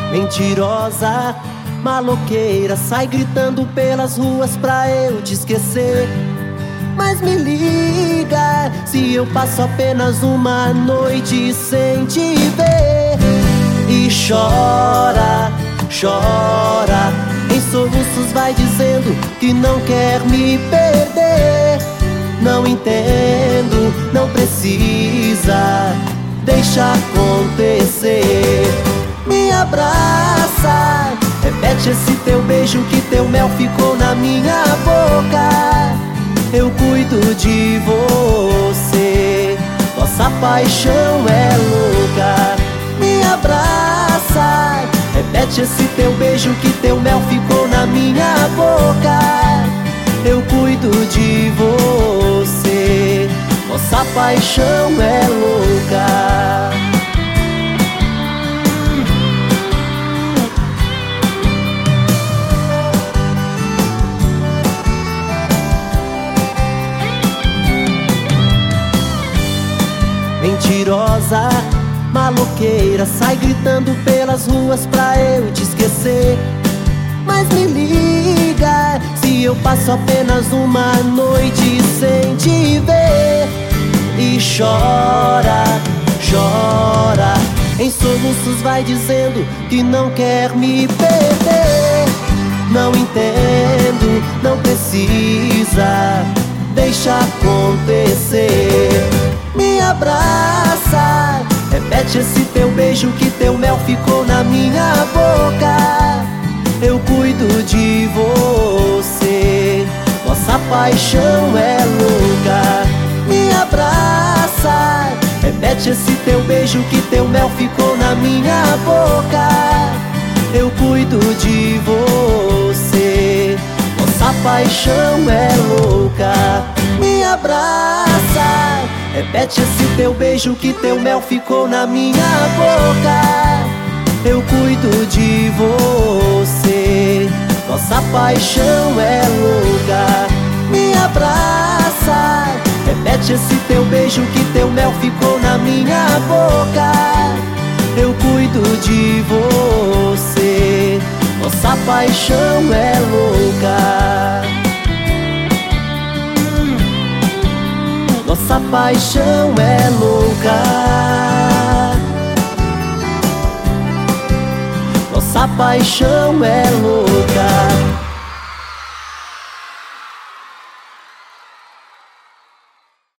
Mentirosa, maloqueira, sai gritando pelas ruas pra eu te esquecer. Mas me liga, se eu passo apenas uma noite sem te ver. E chora, chora, em soluços vai dizendo que não quer me perder. Não entendo, não precisa, deixa acontecer. Me abraça, repete esse teu beijo que teu mel ficou na minha boca. Eu cuido de você, nossa paixão é louca. Me abraça, repete esse teu beijo que teu mel ficou na minha boca. Eu cuido de você, nossa paixão é louca. Mentirosa, maloqueira, sai gritando pelas ruas pra eu te esquecer. Mas me liga, se eu passo apenas uma noite sem te ver. E chora, chora, em soluços vai dizendo que não quer me perder. Não entendo, não precisa, deixa acontecer. Me abraça, repete esse teu beijo que teu mel ficou na minha boca. Eu cuido de você, nossa paixão é louca. Me abraça, repete esse teu beijo que teu mel ficou na minha boca. Eu cuido de você, nossa paixão é louca. Me abraça, repete esse teu beijo que teu mel ficou na minha boca. Eu cuido de você, nossa paixão é louca. Me abraça, repete esse teu beijo que teu mel ficou na minha boca. Eu cuido de você, nossa paixão é louca. Nossa paixão é louca. Nossa paixão é louca.